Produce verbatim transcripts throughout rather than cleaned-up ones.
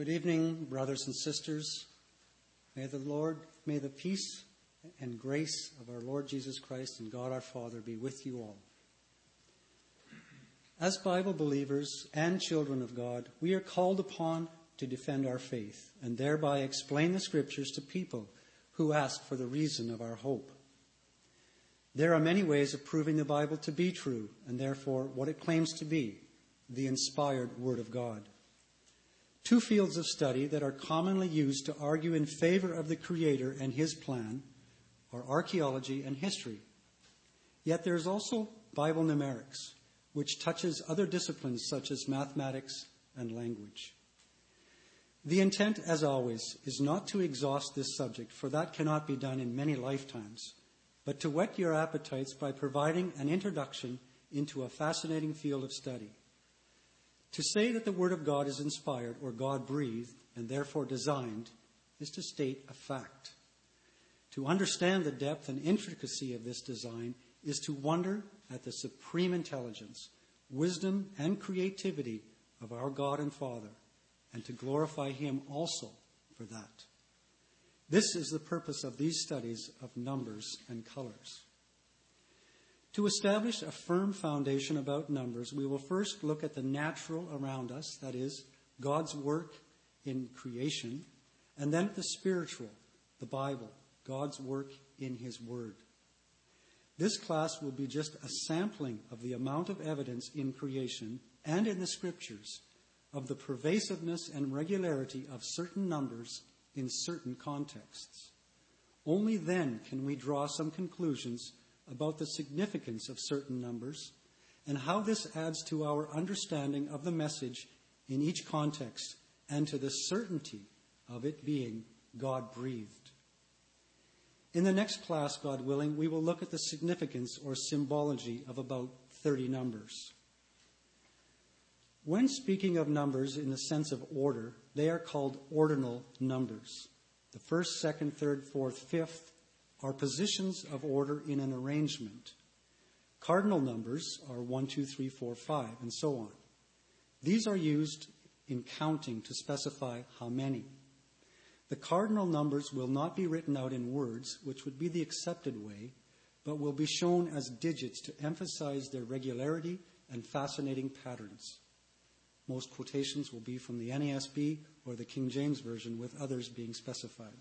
Good evening, brothers and sisters. May the Lord, may the peace and grace of our Lord Jesus Christ and God our Father be with you all. As Bible believers and children of God, we are called upon to defend our faith and thereby explain the Scriptures to people who ask for the reason of our hope. There are many ways of proving the Bible to be true and therefore what it claims to be, the inspired Word of God. Two fields of study that are commonly used to argue in favor of the Creator and His plan are archaeology and history. Yet there is also Bible numerics, which touches other disciplines such as mathematics and language. The intent, as always, is not to exhaust this subject, for that cannot be done in many lifetimes, but to whet your appetites by providing an introduction into a fascinating field of study. To say that the Word of God is inspired or God-breathed and therefore designed is to state a fact. To understand the depth and intricacy of this design is to wonder at the supreme intelligence, wisdom, and creativity of our God and Father, and to glorify Him also for that. This is the purpose of these studies of numbers and colors. To establish a firm foundation about numbers, we will first look at the natural around us, that is, God's work in creation, and then at the spiritual, the Bible, God's work in His Word. This class will be just a sampling of the amount of evidence in creation and in the Scriptures of the pervasiveness and regularity of certain numbers in certain contexts. Only then can we draw some conclusions about the significance of certain numbers and how this adds to our understanding of the message in each context and to the certainty of it being God-breathed. In the next class, God willing, we will look at the significance or symbology of about thirty numbers. When speaking of numbers in the sense of order, they are called ordinal numbers. The first, second, third, fourth, fifth are positions of order in an arrangement. Cardinal numbers are one, two, three, four, five, and so on. These are used in counting to specify how many. The cardinal numbers will not be written out in words, which would be the accepted way, but will be shown as digits to emphasize their regularity and fascinating patterns. Most quotations will be from the N A S B or the King James Version, with others being specified.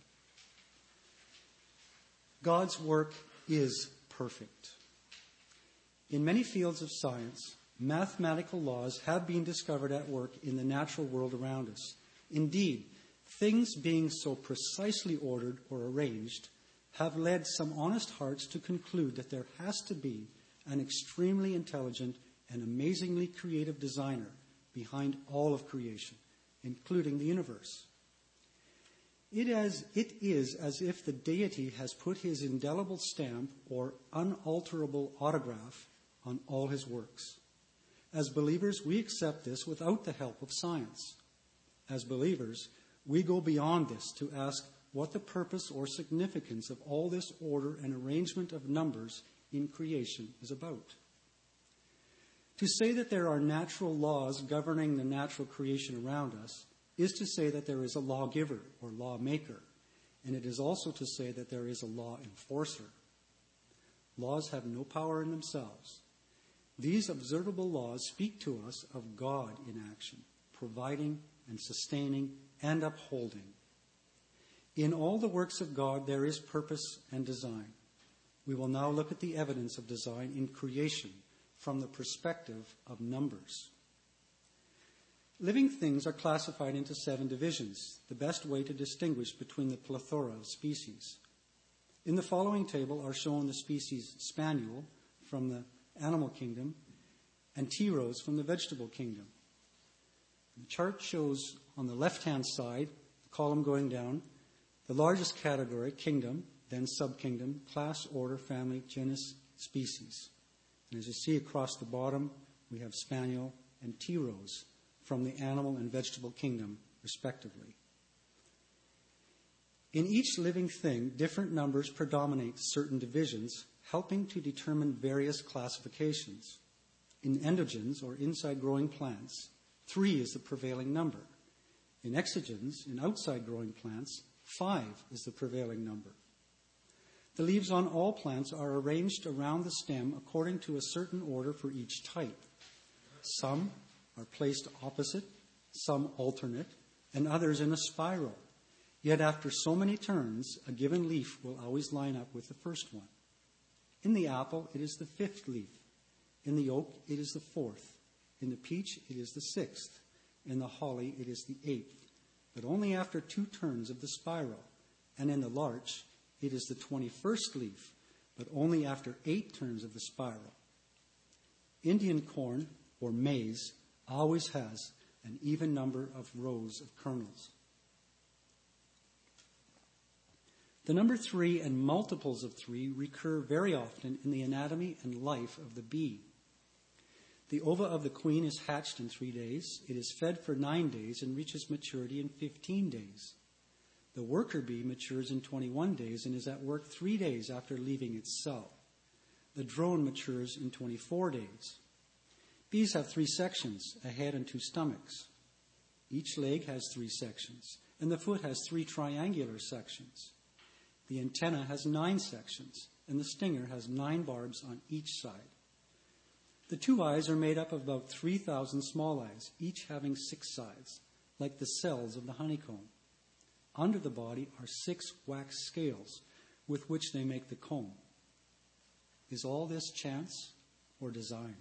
God's work is perfect. In many fields of science, mathematical laws have been discovered at work in the natural world around us. Indeed, things being so precisely ordered or arranged have led some honest hearts to conclude that there has to be an extremely intelligent and amazingly creative designer behind all of creation, including the universe. It is, it is as if the deity has put his indelible stamp or unalterable autograph on all his works. As believers, we accept this without the help of science. As believers, we go beyond this to ask what the purpose or significance of all this order and arrangement of numbers in creation is about. To say that there are natural laws governing the natural creation around us is to say that there is a lawgiver or lawmaker, and it is also to say that there is a law enforcer. Laws have no power in themselves. These observable laws speak to us of God in action, providing and sustaining and upholding. In all the works of God, there is purpose and design. We will now look at the evidence of design in creation from the perspective of numbers. Living things are classified into seven divisions, the best way to distinguish between the plethora of species. In the following table are shown the species spaniel from the animal kingdom and tea rose from the vegetable kingdom. The chart shows on the left-hand side, the column going down, the largest category, kingdom, then subkingdom, class, order, family, genus, species. And as you see across the bottom, we have spaniel and tea rose from the animal and vegetable kingdom, respectively. In each living thing, different numbers predominate certain divisions, helping to determine various classifications. In endogens, or inside growing plants, three is the prevailing number. In exogens, in outside growing plants, five is the prevailing number. The leaves on all plants are arranged around the stem according to a certain order for each type. Some are placed opposite, some alternate, and others in a spiral. Yet after so many turns, a given leaf will always line up with the first one. In the apple, it is the fifth leaf. In the oak, it is the fourth. In the peach, it is the sixth. In the holly, it is the eighth, but only after two turns of the spiral. And in the larch, it is the twenty-first leaf, but only after eight turns of the spiral. Indian corn, or maize, always has an even number of rows of kernels. The number three and multiples of three recur very often in the anatomy and life of the bee. The ova of the queen is hatched in three days. It is fed for nine days and reaches maturity in fifteen days. The worker bee matures in twenty-one days and is at work three days after leaving its cell. The drone matures in twenty-four days. Bees have three sections, a head and two stomachs. Each leg has three sections, and the foot has three triangular sections. The antenna has nine sections, and the stinger has nine barbs on each side. The two eyes are made up of about three thousand small eyes, each having six sides, like the cells of the honeycomb. Under the body are six wax scales, with which they make the comb. Is all this chance or design?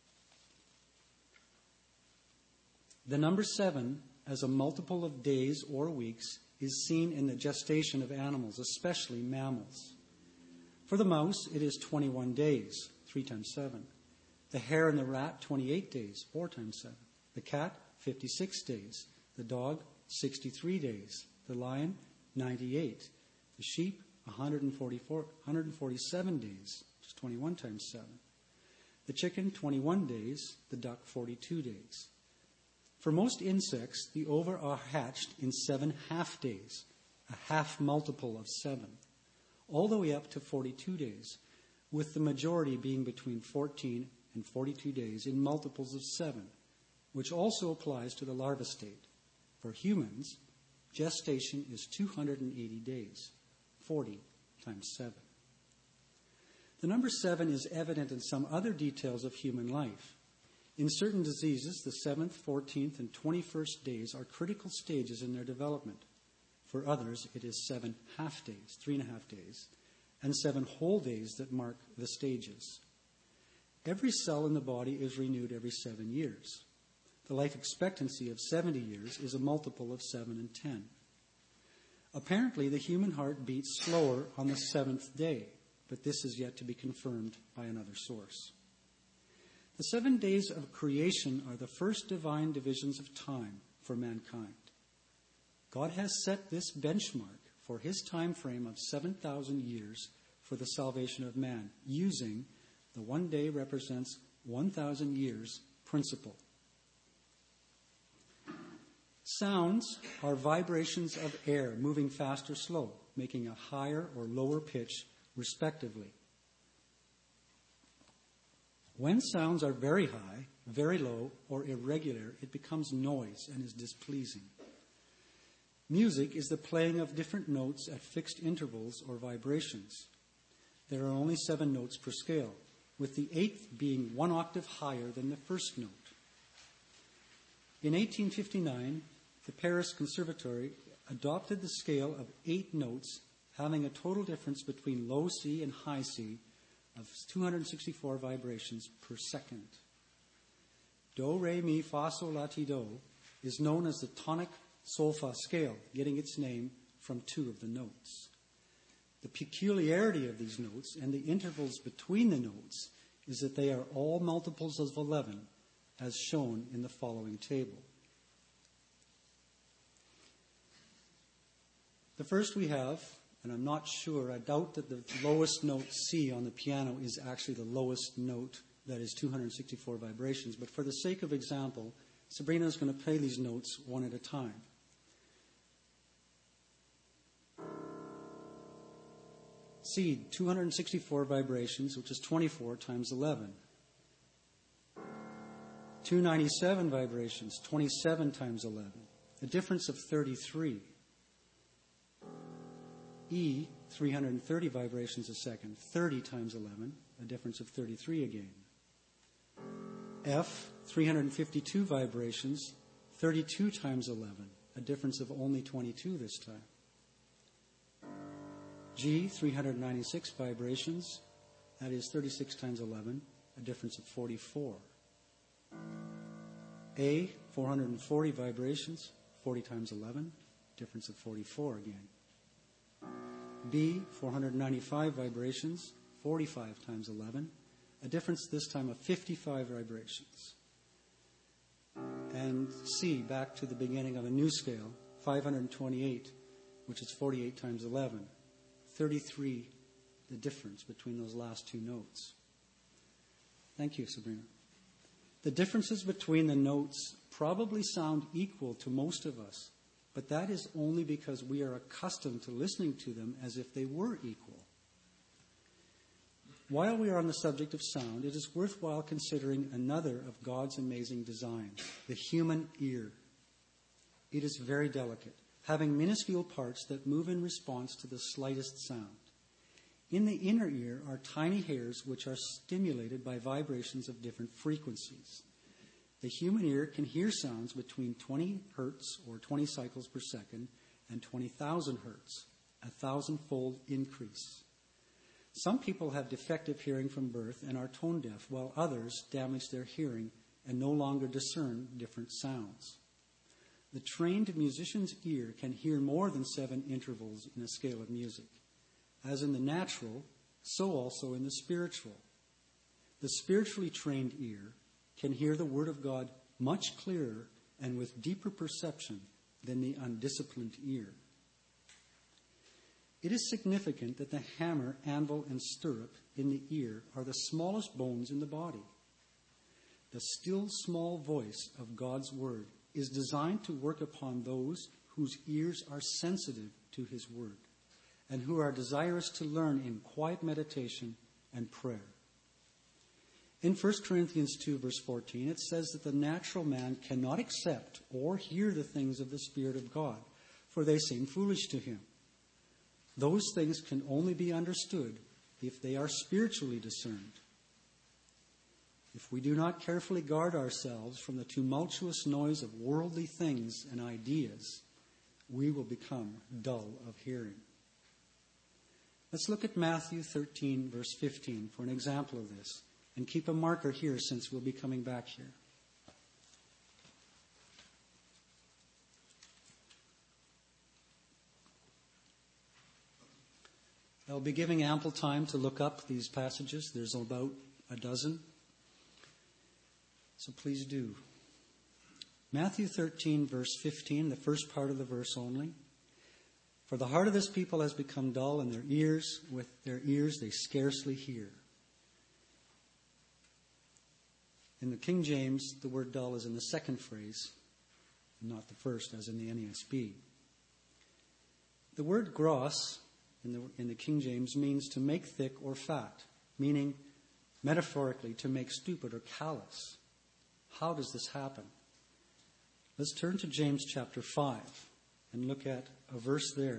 The number seven, as a multiple of days or weeks, is seen in the gestation of animals, especially mammals. For the mouse, it is twenty-one days, three times seven. The hare and the rat, twenty-eight days, four times seven. The cat, fifty-six days. The dog, sixty-three days. The lion, ninety-eight. The sheep, one hundred forty-four, one hundred forty-seven days, which is twenty-one times seven. The chicken, twenty-one days. The duck, forty-two days. For most insects, the ova are hatched in seven half days, a half multiple of seven, all the way up to forty-two days, with the majority being between fourteen and forty-two days in multiples of seven, which also applies to the larva state. For humans, gestation is two hundred eighty days, forty times seven. The number seven is evident in some other details of human life. In certain diseases, the seventh, fourteenth, and twenty-first days are critical stages in their development. For others, it is seven half days, three and a half days, and seven whole days that mark the stages. Every cell in the body is renewed every seven years. The life expectancy of seventy years is a multiple of seven and ten. Apparently, the human heart beats slower on the seventh day, but this is yet to be confirmed by another source. The seven days of creation are the first divine divisions of time for mankind. God has set this benchmark for his time frame of seven thousand years for the salvation of man, using the one day represents one thousand years principle. Sounds are vibrations of air moving fast or slow, making a higher or lower pitch, respectively. When sounds are very high, very low, or irregular, it becomes noise and is displeasing. Music is the playing of different notes at fixed intervals or vibrations. There are only seven notes per scale, with the eighth being one octave higher than the first note. In eighteen fifty-nine, the Paris Conservatory adopted the scale of eight notes, having a total difference between low C and high C of two hundred sixty-four vibrations per second. Do, re, mi, fa, sol, la, ti, do is known as the tonic solfa scale, getting its name from two of the notes. The peculiarity of these notes and the intervals between the notes is that they are all multiples of eleven, as shown in the following table. The first we have, and I'm not sure, I doubt that the lowest note C on the piano is actually the lowest note that is two hundred sixty-four vibrations, but for the sake of example, Sabrina is going to play these notes one at a time. C, two hundred sixty-four vibrations, which is twenty-four times eleven. two hundred ninety-seven vibrations, twenty-seven times eleven. a difference of thirty-three. E, three hundred thirty vibrations a second, thirty times eleven, a difference of thirty-three again. F, three hundred fifty-two vibrations, thirty-two times eleven, a difference of only twenty-two this time. G, three hundred ninety-six vibrations, that is thirty-six times eleven, a difference of forty-four. A, four hundred forty vibrations, forty times eleven, difference of forty-four again. B, four hundred ninety-five vibrations, forty-five times eleven, a difference this time of fifty-five vibrations. And C, back to the beginning of a new scale, five hundred twenty-eight, which is forty-eight times eleven, thirty-three, the difference between those last two notes. Thank you, Sabrina. The differences between the notes probably sound equal to most of us, but that is only because we are accustomed to listening to them as if they were equal. While we are on the subject of sound, it is worthwhile considering another of God's amazing designs, the human ear. It is very delicate, having minuscule parts that move in response to the slightest sound. In the inner ear are tiny hairs which are stimulated by vibrations of different frequencies. The human ear can hear sounds between twenty hertz or twenty cycles per second and twenty thousand hertz, a thousand-fold increase. Some people have defective hearing from birth and are tone deaf, while others damage their hearing and no longer discern different sounds. The trained musician's ear can hear more than seven intervals in a scale of music. As in the natural, so also in the spiritual. The spiritually trained ear can hear the Word of God much clearer and with deeper perception than the undisciplined ear. It is significant that the hammer, anvil, and stirrup in the ear are the smallest bones in the body. The still small voice of God's Word is designed to work upon those whose ears are sensitive to His Word and who are desirous to learn in quiet meditation and prayer. In First Corinthians two, verse fourteen, it says that the natural man cannot accept or hear the things of the Spirit of God, for they seem foolish to him. Those things can only be understood if they are spiritually discerned. If we do not carefully guard ourselves from the tumultuous noise of worldly things and ideas, we will become dull of hearing. Let's look at Matthew thirteen, verse fifteen for an example of this. And keep a marker here since we'll be coming back here. I'll be giving ample time to look up these passages. There's about a dozen. So please do. Matthew thirteen, verse fifteen, the first part of the verse only. For the heart of this people has become dull, and their ears, with their ears they scarcely hear. In the King James, the word dull is in the second phrase, not the first, as in the N A S B. The word gros in the, in the King James means to make thick or fat, meaning, metaphorically, to make stupid or callous. How does this happen? Let's turn to James chapter five and look at a verse there.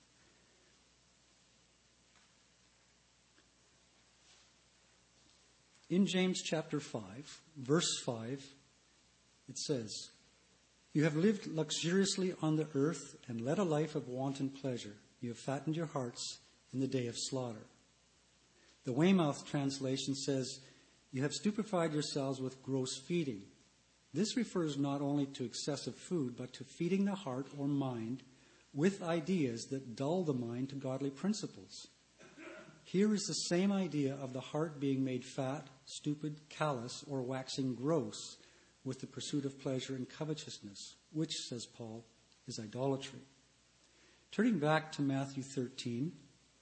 In James chapter five, verse five, it says, "You have lived luxuriously on the earth and led a life of wanton pleasure. You have fattened your hearts in the day of slaughter." The Weymouth translation says, "You have stupefied yourselves with gross feeding." This refers not only to excessive food, but to feeding the heart or mind with ideas that dull the mind to godly principles. Here is the same idea of the heart being made fat, stupid, callous, or waxing gross with the pursuit of pleasure and covetousness, which, says Paul, is idolatry. Turning back to Matthew thirteen,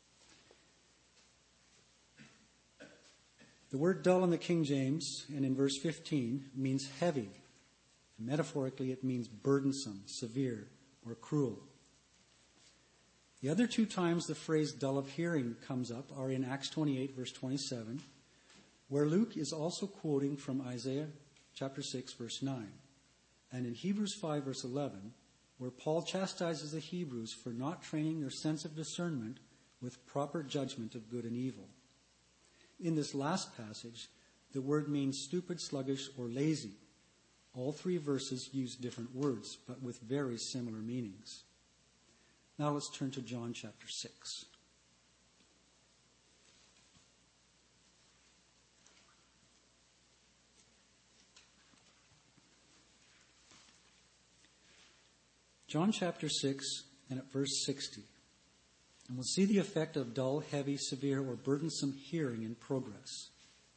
the word dull in the King James and in verse fifteen means heavy. And metaphorically, it means burdensome, severe, or cruel. The other two times the phrase dull of hearing comes up are in Acts twenty-eight, verse twenty-seven, where Luke is also quoting from Isaiah chapter six, verse nine, and in Hebrews five, verse eleven, where Paul chastises the Hebrews for not training their sense of discernment with proper judgment of good and evil. In this last passage, the word means stupid, sluggish, or lazy. All three verses use different words, but with very similar meanings. Now let's turn to John chapter six. John chapter six and at verse sixty. And we'll see the effect of dull, heavy, severe, or burdensome hearing in progress.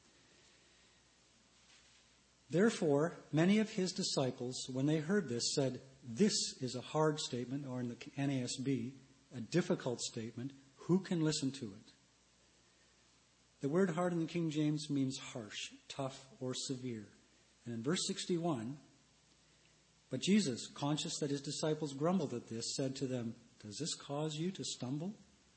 Therefore, many of his disciples, when they heard this, said, "This is a hard statement," or in the N A S B, a difficult statement. Who can listen to it? The word hard in the King James means harsh, tough, or severe. And in verse sixty-one, but Jesus, conscious that his disciples grumbled at this, said to them, "Does this cause you to stumble?"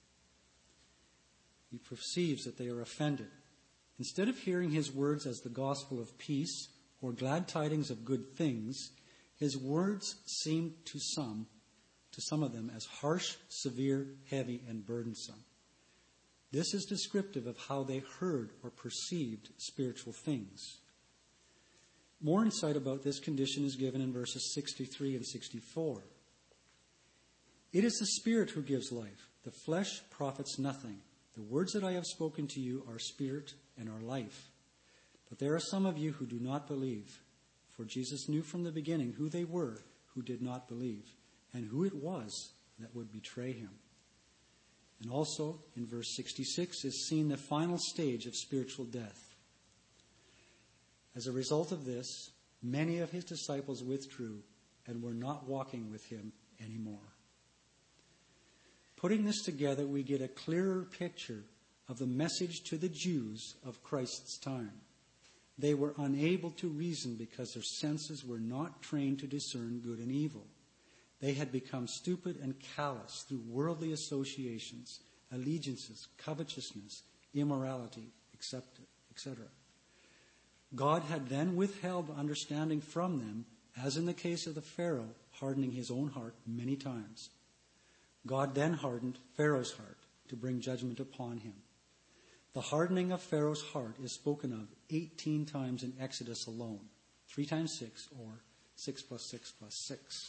He perceives that they are offended. Instead of hearing his words as the gospel of peace or glad tidings of good things, his words seem to some, to some of them, as harsh, severe, heavy, and burdensome. This is descriptive of how they heard or perceived spiritual things. More insight about this condition is given in verses sixty-three and sixty-four. It is the Spirit who gives life. The flesh profits nothing. The words that I have spoken to you are spirit and are life. But there are some of you who do not believe. For Jesus knew from the beginning who they were who did not believe, and who it was that would betray him. And also, in verse sixty-six, is seen the final stage of spiritual death. As a result of this, many of his disciples withdrew and were not walking with him anymore. Putting this together, we get a clearer picture of the message to the Jews of Christ's time. They were unable to reason because their senses were not trained to discern good and evil. They had become stupid and callous through worldly associations, allegiances, covetousness, immorality, et cetera. God had then withheld understanding from them, as in the case of the Pharaoh, hardening his own heart many times. God then hardened Pharaoh's heart to bring judgment upon him. The hardening of Pharaoh's heart is spoken of eighteen times in Exodus alone. Three times six, or six plus six plus six.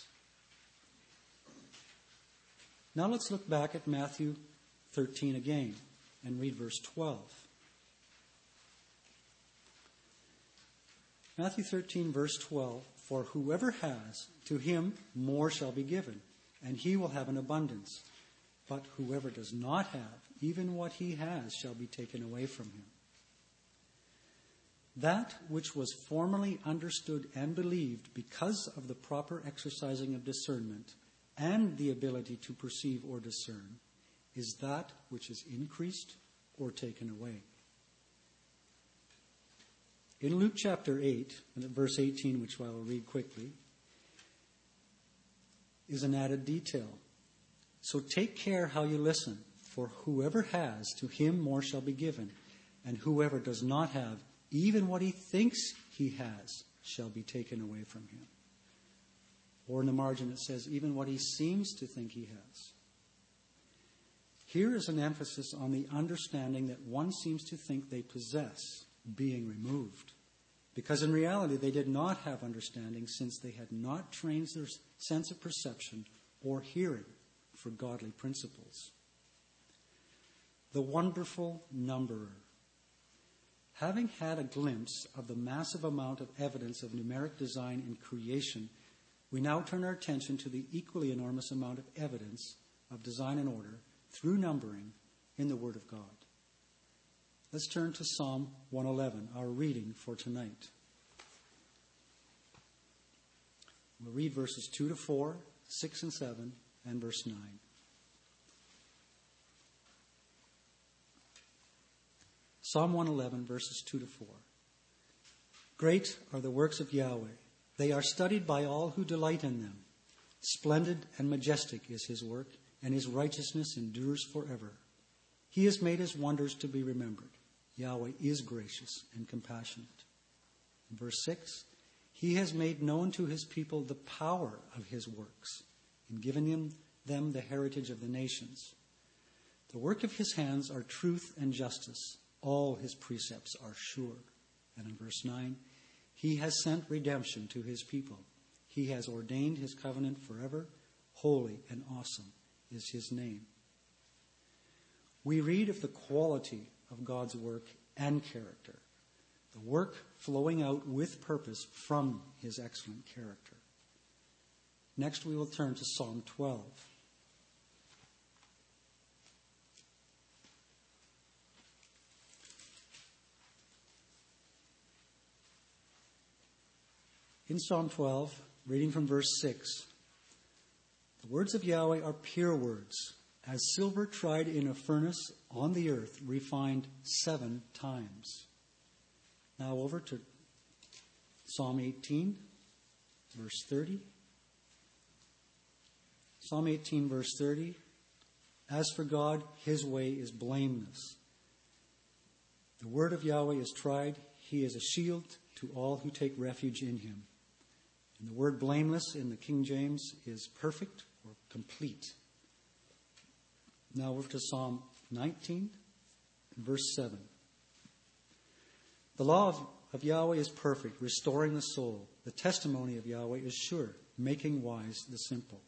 Now let's look back at Matthew thirteen again and read verse twelve. Matthew thirteen, verse twelve, for whoever has, to him more shall be given, and he will have an abundance. But whoever does not have, even what he has shall be taken away from him. That which was formerly understood and believed because of the proper exercising of discernment and the ability to perceive or discern is that which is increased or taken away. In Luke chapter eight, and at verse eighteen, which I will read quickly, is an added detail. So take care how you listen, for whoever has, to him more shall be given, and whoever does not have, even what he thinks he has, shall be taken away from him. Or in the margin it says, even what he seems to think he has. Here is an emphasis on the understanding that one seems to think they possess being removed. Because in reality they did not have understanding, since they had not trained their sense of perception or hearing for godly principles. The wonderful numberer. Having had a glimpse of the massive amount of evidence of numeric design in creation, we now turn our attention to the equally enormous amount of evidence of design and order through numbering in the Word of God. Let's turn to Psalm one eleven, our reading for tonight. We'll read verses two to four, six and seven, and verse nine. Psalm one eleven, verses two to four. Great are the works of Yahweh. They are studied by all who delight in them. Splendid and majestic is his work, and his righteousness endures forever. He has made his wonders to be remembered. Yahweh is gracious and compassionate. In verse six, he has made known to his people the power of his works. and given them, them the heritage of the nations. The work of his hands are truth and justice. All his precepts are sure. And in verse nine, he has sent redemption to his people. He has ordained his covenant forever. Holy and awesome is his name. We read of the quality of God's work and character, the work flowing out with purpose from his excellent character. Next, we will turn to Psalm twelve. In Psalm twelve, reading from verse six, the words of Yahweh are pure words, as silver tried in a furnace on the earth, refined seven times. Now over to Psalm eighteen, verse thirty. Psalm eighteen, verse thirty. As for God, his way is blameless. The word of Yahweh is tried. He is a shield to all who take refuge in him. And the word blameless in the King James is perfect or complete. Now over to Psalm nineteen, verse seven. The law of, of Yahweh is perfect, restoring the soul. The testimony of Yahweh is sure, making wise the simple.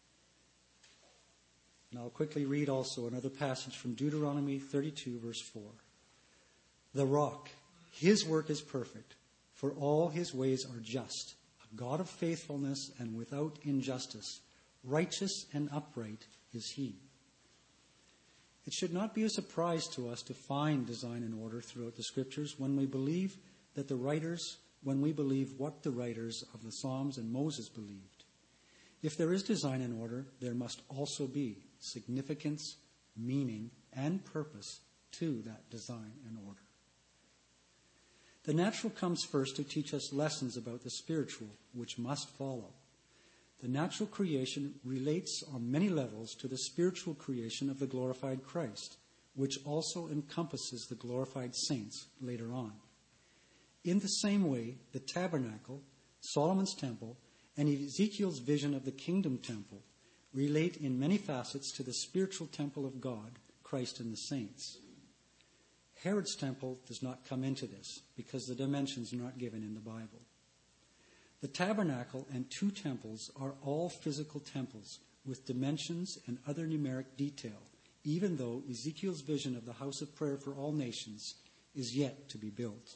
And I'll quickly read also another passage from Deuteronomy thirty-two, verse four. The rock, his work is perfect, for all his ways are just. A God of faithfulness and without injustice, righteous and upright is he. It should not be a surprise to us to find design and order throughout the Scriptures when we believe that the writers, when we believe what the writers of the Psalms and Moses believed. If there is design and order, there must also be significance, meaning, and purpose to that design and order. The natural comes first to teach us lessons about the spiritual, which must follow. The natural creation relates on many levels to the spiritual creation of the glorified Christ, which also encompasses the glorified saints later on. In the same way, the tabernacle, Solomon's temple, and Ezekiel's vision of the kingdom temple relate in many facets to the spiritual temple of God, Christ and the saints. Herod's temple does not come into this because the dimensions are not given in the Bible. The tabernacle and two temples are all physical temples with dimensions and other numeric detail, even though Ezekiel's vision of the house of prayer for all nations is yet to be built.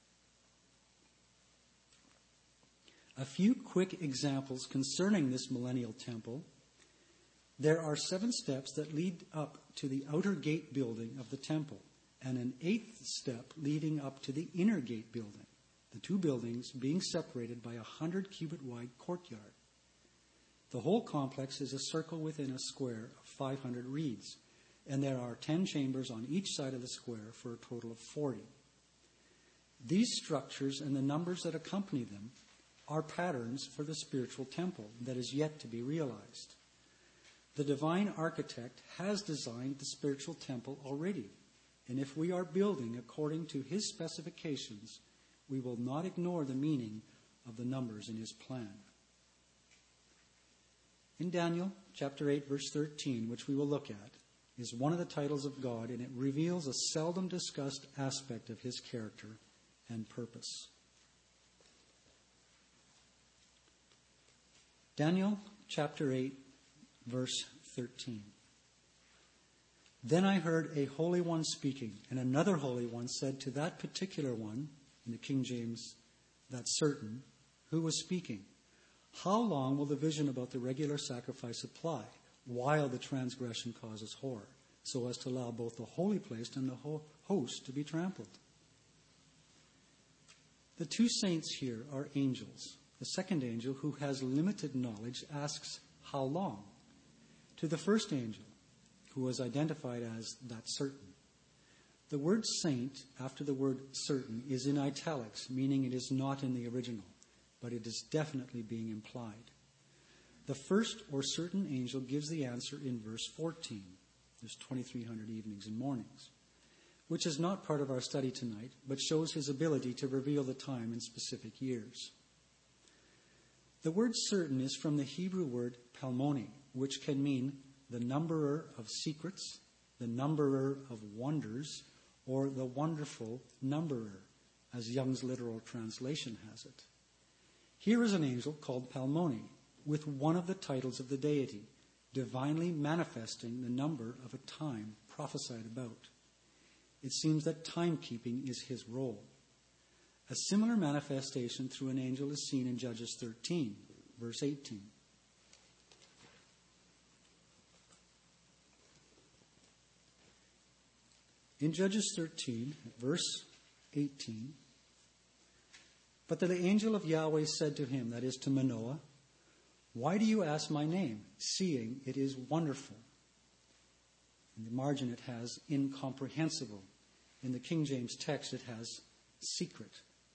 A few quick examples concerning this millennial temple. There are seven steps that lead up to the outer gate building of the temple, and an eighth step leading up to the inner gate building, the two buildings being separated by a hundred cubit wide courtyard. The whole complex is a circle within a square of five hundred reeds, and there are ten chambers on each side of the square for a total of forty. These structures and the numbers that accompany them are patterns for the spiritual temple that is yet to be realized. The divine architect has designed the spiritual temple already, and if we are building according to his specifications, we will not ignore the meaning of the numbers in his plan. In Daniel chapter eight, verse thirteen, which we will look at, is one of the titles of God, and it reveals a seldom discussed aspect of his character and purpose. Daniel chapter eight, verse thirteen. Then I heard a holy one speaking, and another holy one said to that particular one, in the King James, that's certain, who was speaking, how long will the vision about the regular sacrifice apply, while the transgression causes horror, so as to allow both the holy place and the host to be trampled? The two saints here are angels. The second angel, who has limited knowledge, asks, how long? To the first angel, who was identified as that certain. The word saint, after the word certain, is in italics, meaning it is not in the original, but it is definitely being implied. The first or certain angel gives the answer in verse fourteen. There's twenty-three hundred evenings and mornings, which is not part of our study tonight, but shows his ability to reveal the time in specific years. The word certain is from the Hebrew word palmoni, which can mean the numberer of secrets, the numberer of wonders, or the wonderful numberer, as Young's literal translation has it. Here is an angel called Palmoni, with one of the titles of the deity, divinely manifesting the number of a time prophesied about. It seems that timekeeping is his role. A similar manifestation through an angel is seen in Judges thirteen, verse eighteen. In Judges thirteen, verse eighteen, but the angel of Yahweh said to him, that is to Manoah, why do you ask my name, seeing it is wonderful? In the margin it has incomprehensible. In the King James text it has secret.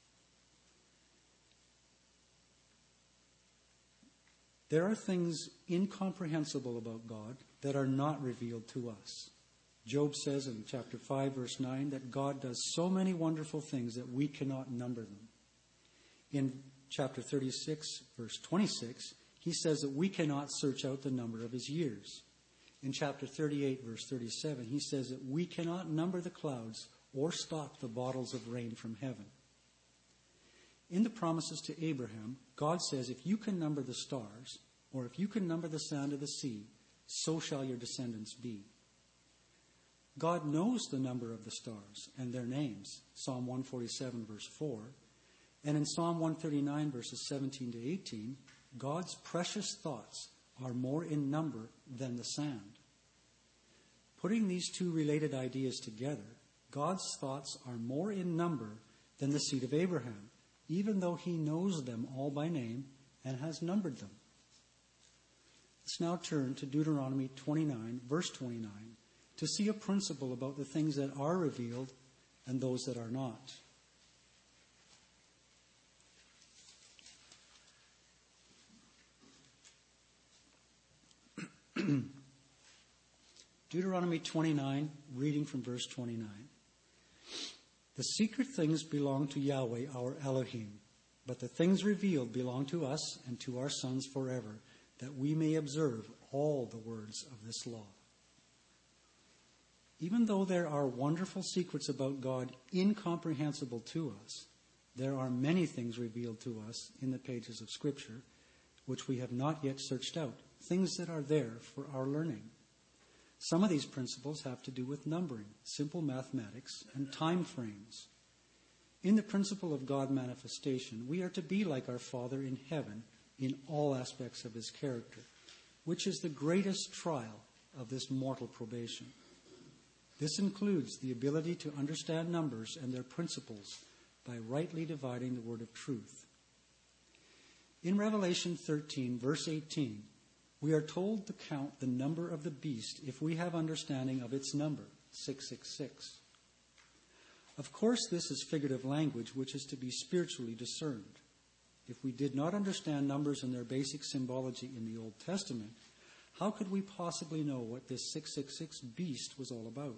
There are things incomprehensible about God that are not revealed to us. Job says in chapter five, verse nine, that God does so many wonderful things that we cannot number them. In chapter thirty-six, verse twenty-six, he says that we cannot search out the number of his years. In chapter thirty-eight, verse thirty-seven, he says that we cannot number the clouds or stop the bottles of rain from heaven. In the promises to Abraham, God says, if you can number the stars, or if you can number the sand of the sea, so shall your descendants be. God knows the number of the stars and their names, Psalm one forty-seven, verse four. And in Psalm one thirty-nine, verses seventeen to eighteen, God's precious thoughts are more in number than the sand. Putting these two related ideas together, God's thoughts are more in number than the seed of Abraham, even though he knows them all by name and has numbered them. Let's now turn to Deuteronomy twenty-nine, verse twenty-nine, to see a principle about the things that are revealed and those that are not. Deuteronomy twenty-nine, reading from verse twenty-nine. The secret things belong to Yahweh, our Elohim, but the things revealed belong to us and to our sons forever, that we may observe all the words of this law. Even though there are wonderful secrets about God incomprehensible to us, there are many things revealed to us in the pages of Scripture which we have not yet searched out, things that are there for our learning. Some of these principles have to do with numbering, simple mathematics, and time frames. In the principle of God manifestation, we are to be like our Father in heaven in all aspects of his character, which is the greatest trial of this mortal probation. This includes the ability to understand numbers and their principles by rightly dividing the word of truth. In Revelation thirteen, verse eighteen, we are told to count the number of the beast if we have understanding of its number, six six six. Of course, this is figurative language which is to be spiritually discerned. If we did not understand numbers and their basic symbology in the Old Testament, how could we possibly know what this six six six beast was all about?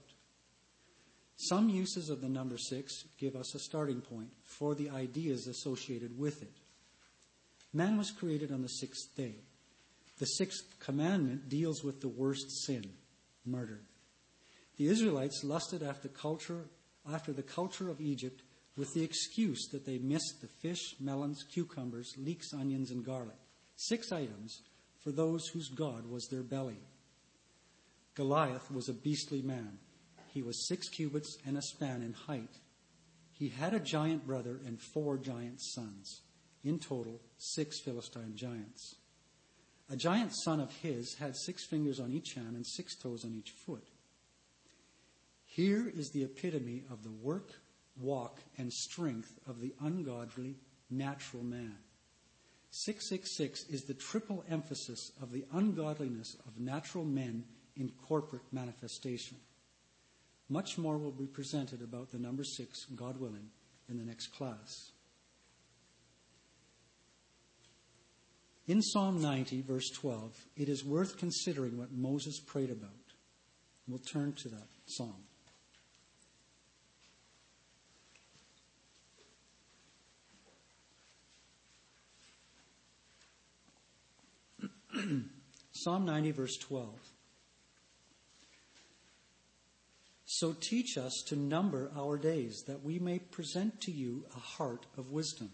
Some uses of the number six give us a starting point for the ideas associated with it. Man was created on the sixth day. The sixth commandment deals with the worst sin, murder. The Israelites lusted after culture, after the culture of Egypt with the excuse that they missed the fish, melons, cucumbers, leeks, onions, and garlic. Six items for those whose God was their belly. Goliath was a beastly man. He was six cubits and a span in height. He had a giant brother and four giant sons. In total, six Philistine giants. A giant son of his had six fingers on each hand and six toes on each foot. Here is the epitome of the work, walk, and strength of the ungodly, natural man. six six six is the triple emphasis of the ungodliness of natural men in corporate manifestation. Much more will be presented about the number six, God willing, in the next class. In Psalm ninety, verse twelve, it is worth considering what Moses prayed about. We'll turn to that psalm. Psalm ninety, verse twelve. So teach us to number our days, that we may present to you a heart of wisdom.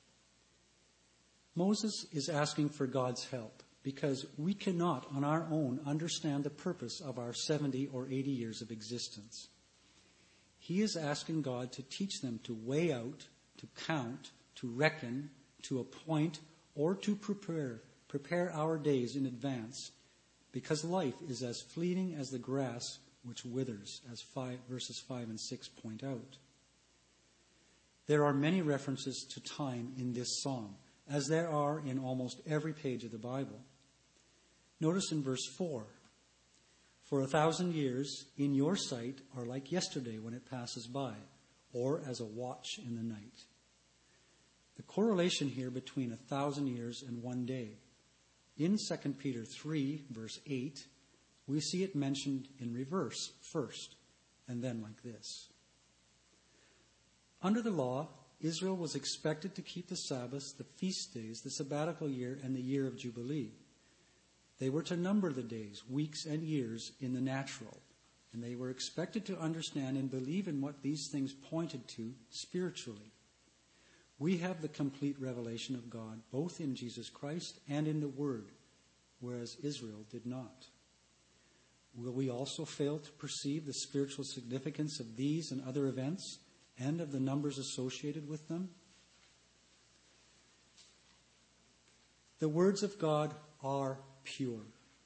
Moses is asking for God's help, because we cannot on our own understand the purpose of our seventy or eighty years of existence. He is asking God to teach them to weigh out, to count, to reckon, to appoint, or to prepare, prepare our days in advance, because life is as fleeting as the grass which withers, as five, verses five and six point out. There are many references to time in this psalm, as there are in almost every page of the Bible. Notice in verse four, for a thousand years in your sight are like yesterday when it passes by, or as a watch in the night. The correlation here between a thousand years and one day. In Second Peter three, verse eight, we see it mentioned in reverse first, and then like this. Under the law, Israel was expected to keep the Sabbaths, the feast days, the sabbatical year, and the year of Jubilee. They were to number the days, weeks, and years in the natural, and they were expected to understand and believe in what these things pointed to spiritually. We have the complete revelation of God, both in Jesus Christ and in the Word, whereas Israel did not. Will we also fail to perceive the spiritual significance of these and other events and of the numbers associated with them? The words of God are pure.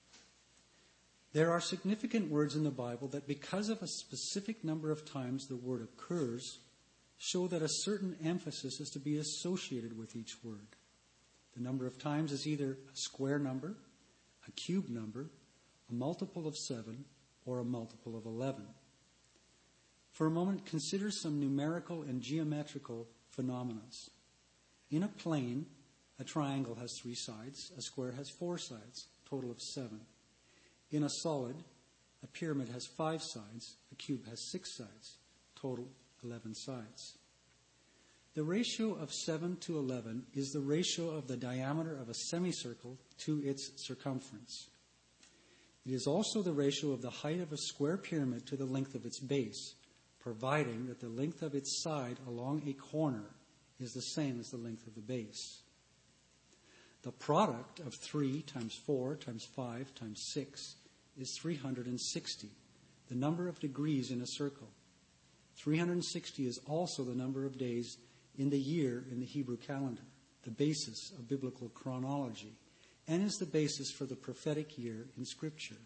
There are significant words in the Bible that, because of a specific number of times the word occurs, show that a certain emphasis is to be associated with each word. The number of times is either a square number, a cube number, a multiple of seven, or a multiple of eleven. For a moment, consider some numerical and geometrical phenomena. In a plane, a triangle has three sides, a square has four sides, total of seven. In a solid, a pyramid has five sides, a cube has six sides, total eleven sides. The ratio of seven to eleven is the ratio of the diameter of a semicircle to its circumference. It is also the ratio of the height of a square pyramid to the length of its base, providing that the length of its side along a corner is the same as the length of the base. The product of three times four times five times six is three hundred sixty, the number of degrees in a circle. three hundred sixty is also the number of days in the year in the Hebrew calendar, the basis of biblical chronology, and is the basis for the prophetic year in Scripture.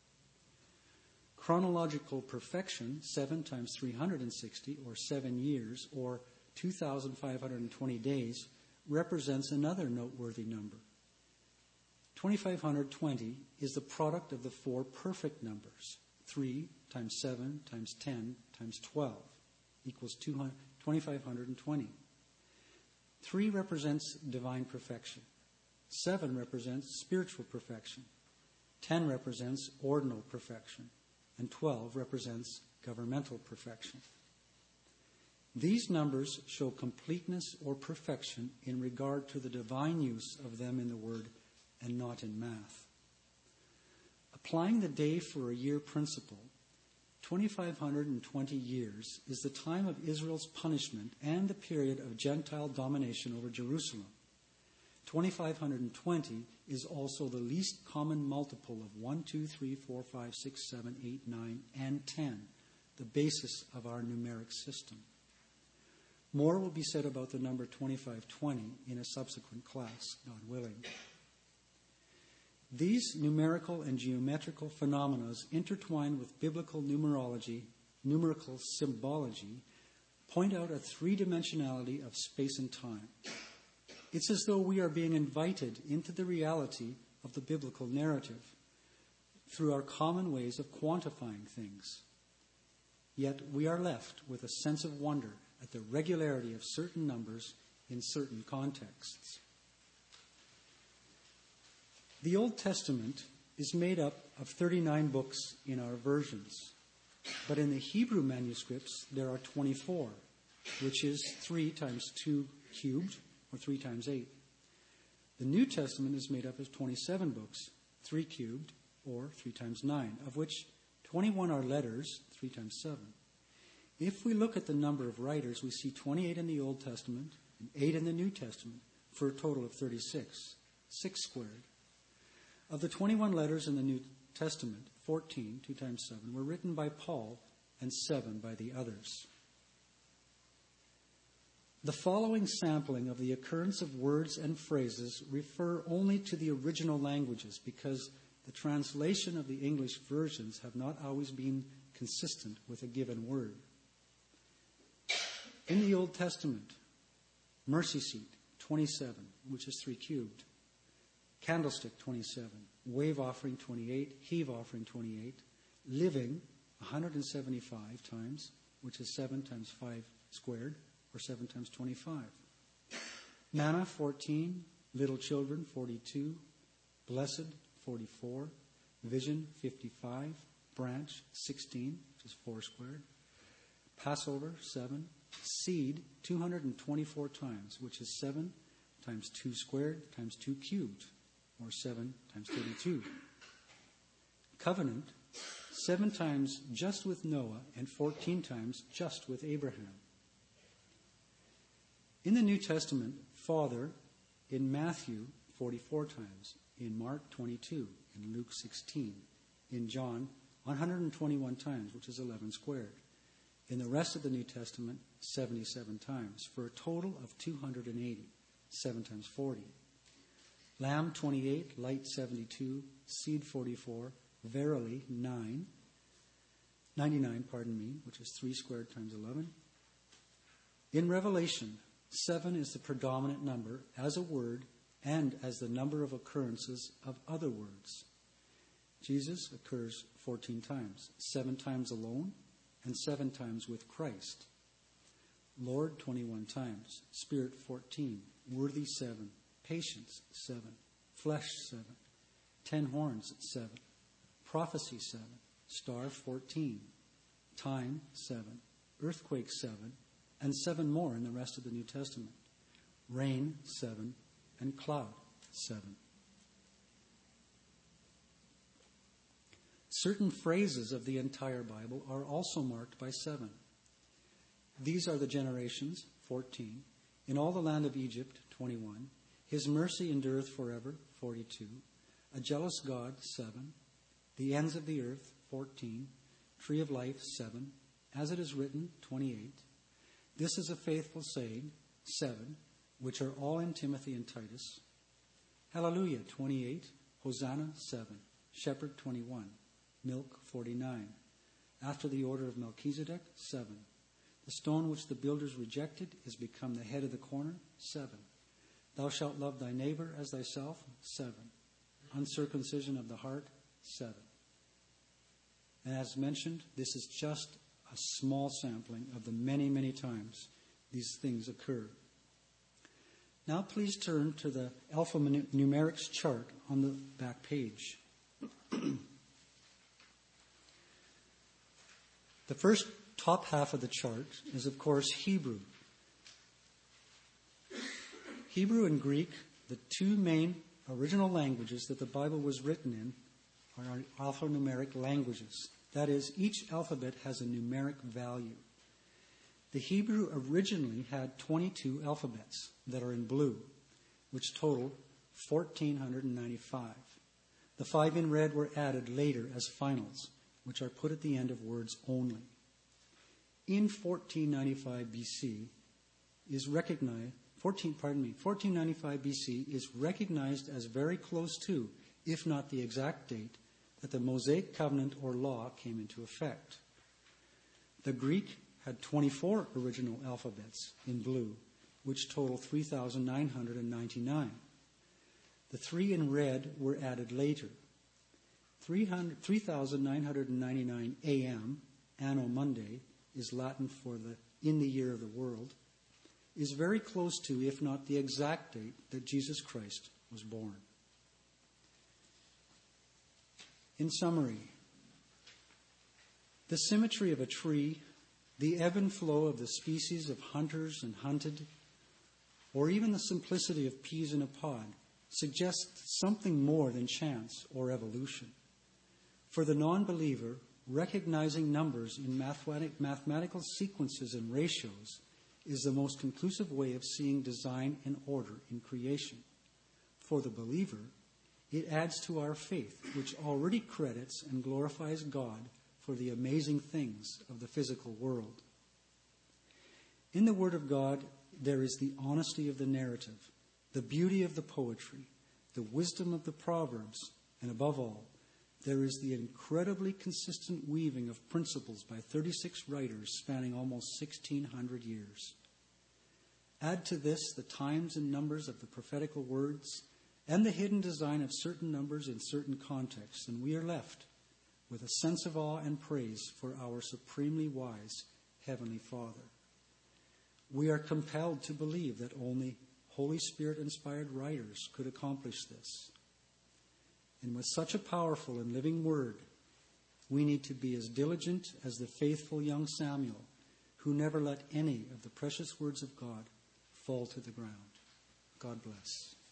Chronological perfection, seven times three hundred sixty, or seven years, or two thousand five hundred twenty days, represents another noteworthy number. twenty-five hundred twenty is the product of the four perfect numbers. three times seven times ten times twelve equals twenty-five hundred twenty. three represents divine perfection. seven represents spiritual perfection. ten represents ordinal perfection. And twelve represents governmental perfection. These numbers show completeness or perfection in regard to the divine use of them in the Word and not in math. Applying the day for a year principle, twenty-five hundred twenty years is the time of Israel's punishment and the period of Gentile domination over Jerusalem. twenty-five hundred twenty is also the least common multiple of one, two, three, four, five, six, seven, eight, nine, and ten, the basis of our numeric system. More will be said about the number twenty-five twenty in a subsequent class, God willing. These numerical and geometrical phenomena intertwined with biblical numerology, numerical symbology, point out a three-dimensionality of space and time. It's as though we are being invited into the reality of the biblical narrative through our common ways of quantifying things. Yet we are left with a sense of wonder at the regularity of certain numbers in certain contexts. The Old Testament is made up of thirty-nine books in our versions, but in the Hebrew manuscripts there are twenty-four, which is three times two cubed, or three times eight. The New Testament is made up of twenty-seven books, three cubed, or three times nine, of which twenty-one are letters, three times seven. If we look at the number of writers, we see twenty-eight in the Old Testament and eight in the New Testament, for a total of thirty-six, six squared. Of the twenty-one letters in the New Testament, fourteen, two times seven, were written by Paul and seven by the others. The following sampling of the occurrence of words and phrases refer only to the original languages because the translation of the English versions have not always been consistent with a given word. In the Old Testament, mercy seat, twenty-seven, which is three cubed. Candlestick, twenty-seven. Wave offering, twenty-eight. Heave offering, twenty-eight. Living, one hundred seventy-five times, which is seven times five squared, or seven times twenty-five. Manna, fourteen. Little children, forty-two. Blessed, forty-four. Vision, fifty-five. Branch, sixteen, which is four squared. Passover, seven. Seed, two hundred twenty-four times, which is seven times two squared times two cubed, or seven times thirty-two. Covenant, seven times just with Noah and fourteen times just with Abraham. In the New Testament, Father, in Matthew, forty-four times, in Mark, twenty-two, in Luke, sixteen, in John, one hundred twenty-one times, which is eleven squared. In the rest of the New Testament, seventy-seven times, for a total of two hundred eighty, seven times forty. Lamb, twenty-eight, light, seventy-two, seed, forty-four, verily, nine, ninety-nine, pardon me, which is three squared times eleven. In Revelation, seven is the predominant number as a word and as the number of occurrences of other words. Jesus occurs fourteen times, seven times alone, and seven times with Christ. Lord, twenty-one times. Spirit, fourteen. Worthy, seven. Patience, seven. Flesh, seven. Ten horns, seven. Prophecy, seven. Star, fourteen. Time, seven. Earthquake, seven. And seven more in the rest of the New Testament. Rain, seven. And cloud, seven. Certain phrases of the entire Bible are also marked by seven. These are the generations, fourteen. In all the land of Egypt, twenty-one. His mercy endureth forever, forty-two. A jealous God, seven. The ends of the earth, fourteen. Tree of life, seven. As it is written, twenty-eight. This is a faithful saying, seven, which are all in Timothy and Titus. Hallelujah, twenty-eight. Hosanna, seven. Shepherd, twenty-one. Milk, forty-nine. After the order of Melchizedek, seven. The stone which the builders rejected is become the head of the corner, seven. Thou shalt love thy neighbor as thyself, seven. Uncircumcision of the heart, seven. And as mentioned, this is just a small sampling of the many, many times these things occur. Now please turn to the alphanumerics chart on the back page. The first top half of the chart is, of course, Hebrew. Hebrew and Greek, the two main original languages that the Bible was written in, are alphanumeric languages. That is, each alphabet has a numeric value. The Hebrew originally had twenty-two alphabets that are in blue, which total one thousand four hundred ninety-five. The five in red were added later as finals, which are put at the end of words only. In fourteen ninety-five B C is recognized, fourteen, pardon me, fourteen ninety-five B C is recognized as very close to, if not the exact date, that the Mosaic covenant or law came into effect. The Greek had twenty-four original alphabets in blue, which total three thousand nine hundred ninety-nine. The three in red were added later. three thousand nine hundred ninety-nine A M, Anno Mundi, is Latin for the in the year of the world, is very close to, if not the exact date, that Jesus Christ was born. In summary, the symmetry of a tree, the ebb and flow of the species of hunters and hunted, or even the simplicity of peas in a pod, suggests something more than chance or evolution. For the non-believer, recognizing numbers in mathematic, mathematical sequences and ratios is the most conclusive way of seeing design and order in creation. For the believer, it adds to our faith, which already credits and glorifies God for the amazing things of the physical world. In the Word of God, there is the honesty of the narrative, the beauty of the poetry, the wisdom of the Proverbs, and above all, there is the incredibly consistent weaving of principles by thirty-six writers spanning almost sixteen hundred years. Add to this the times and numbers of the prophetical words and the hidden design of certain numbers in certain contexts, and we are left with a sense of awe and praise for our supremely wise Heavenly Father. We are compelled to believe that only Holy Spirit-inspired writers could accomplish this. And with such a powerful and living word, we need to be as diligent as the faithful young Samuel, who never let any of the precious words of God fall to the ground. God bless.